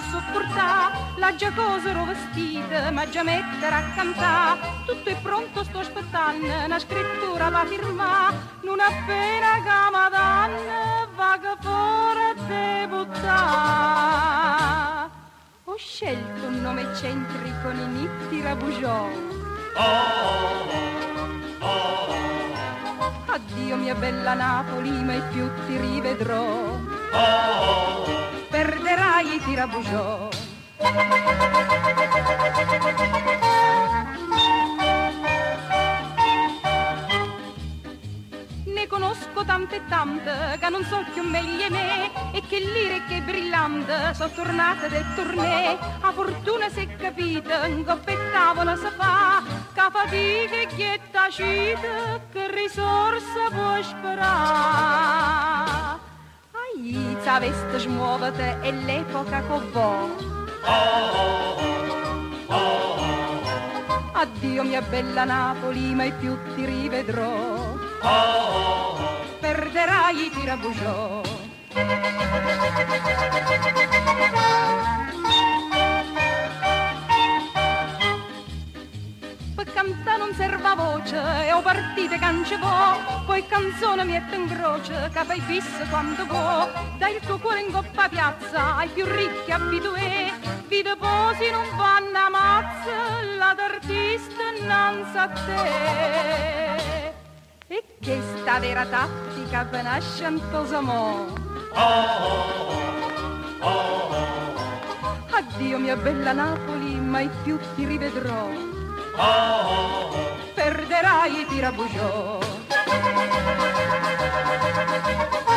sopportare, la già cosa ero vestita, ma già mettere a cantare, tutto è pronto, sto aspettando, una scrittura da firmare, non appena che mi danno, vaga fuori a debuttare. Ho scelto un nome eccentrico, Ninì Tirabuggiò. Addio mia bella Napoli, mai più ti rivedrò. Perderai i Tirabuggiò. Ne conosco tante e tante che non so più meglio me, e che lire che brillante sono tornate del tournée. A fortuna si è capita, un coppettavolo si fa, che fatica e chi è tacita, che risorsa può sperare. Aiza veste smuovete, è l'epoca che vo. Addio mia bella Napoli, mai più ti rivedrò. Perderai i Tirabuggiò. Per cantare non serva voce, e ho partite cancevò, poi canzone mi mette in croce, che fai fisso quando vuoi. Dai il tuo cuore in coppa piazza, ai più ricchi abitué, vi deposi non fanno ammazza, la d'artista innanzi a te. E che sta vera tattica per nasciantosa mo. Addio mia bella Napoli, mai più ti rivedrò. Perderai i Tirabuggiò.